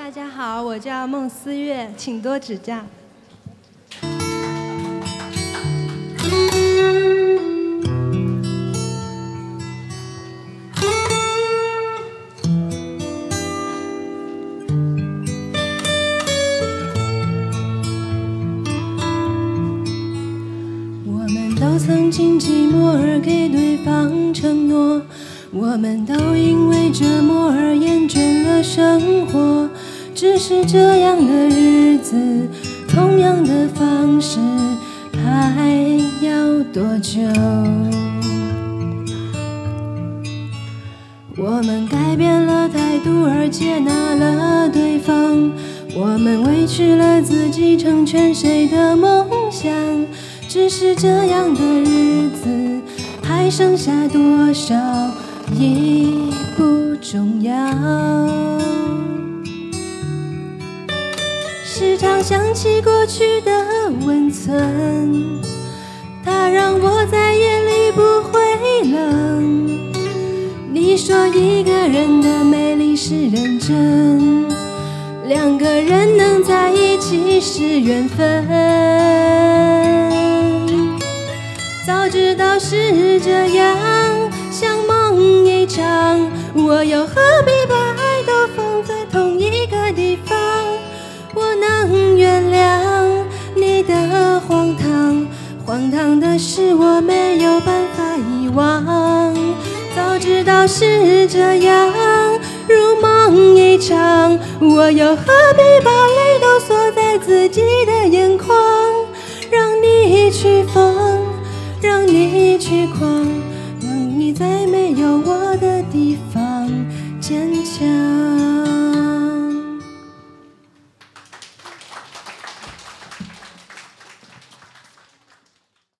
大家好，我叫孟思月，请多指教。我们都曾经寂寞而给对方承诺，我们都因为折磨而厌倦了生活。只是这样的日子，同样的方式，还要多久？我们改变了态度而接纳了对方，我们委屈了自己成全谁的梦想。只是这样的日子，还剩下多少已不重要。时常想起过去的温存，它让我在夜里不会冷。你说一个人的美丽是认真，两个人能在一起是缘分。早知道是这样，像梦一场，我又何必把爱都放在同一个地方？我能原谅你的荒唐，荒唐的是我没有办法遗忘。早知道是这样，如梦一场，我又何必把泪都锁在自己的眼眶？让你去疯，让你去狂。